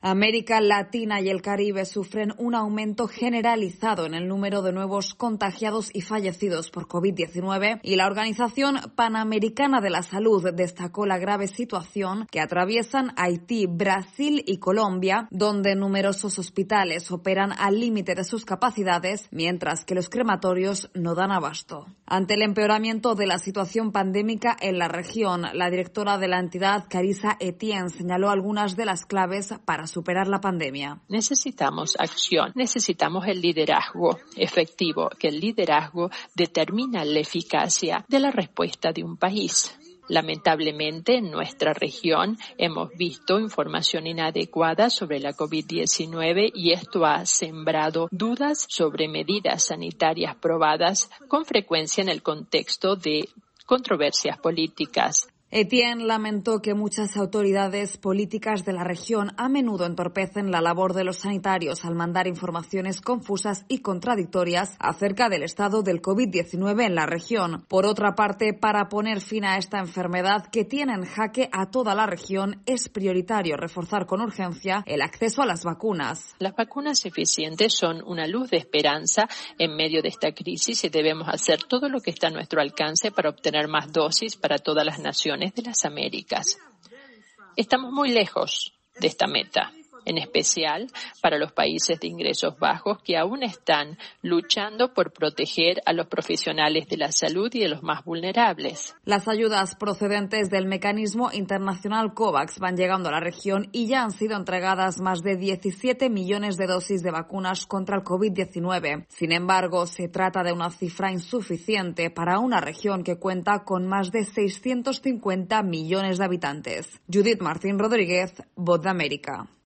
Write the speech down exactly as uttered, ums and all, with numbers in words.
América Latina y el Caribe sufren un aumento generalizado en el número de nuevos contagiados y fallecidos por COVID diecinueve y la Organización Panamericana de la Salud destacó la grave situación que atraviesan Haití, Brasil y Colombia, donde numerosos hospitales operan al límite de sus capacidades, mientras que los crematorios no dan abasto. Ante el empeoramiento de la situación pandémica en la región, la directora de la entidad, Carissa Etienne, señaló algunas de las claves para superar la pandemia. Necesitamos acción, necesitamos el liderazgo efectivo, que el liderazgo determina la eficacia de la respuesta de un país. Lamentablemente, en nuestra región hemos visto información inadecuada sobre la COVID diecinueve y esto ha sembrado dudas sobre medidas sanitarias probadas con frecuencia en el contexto de controversias políticas. Etienne lamentó que muchas autoridades políticas de la región a menudo entorpecen la labor de los sanitarios al mandar informaciones confusas y contradictorias acerca del estado del COVID diecinueve en la región. Por otra parte, para poner fin a esta enfermedad que tiene en jaque a toda la región, es prioritario reforzar con urgencia el acceso a las vacunas. Las vacunas eficientes son una luz de esperanza en medio de esta crisis y debemos hacer todo lo que está a nuestro alcance para obtener más dosis para todas las naciones de las Américas. Estamos muy lejos de esta meta, en especial para los países de ingresos bajos que aún están luchando por proteger a los profesionales de la salud y de los más vulnerables. Las ayudas procedentes del mecanismo internacional COVAX van llegando a la región y ya han sido entregadas más de diecisiete millones de dosis de vacunas contra el COVID diecinueve. Sin embargo, se trata de una cifra insuficiente para una región que cuenta con más de seiscientos cincuenta millones de habitantes. Judith Martín Rodríguez, Voz de América.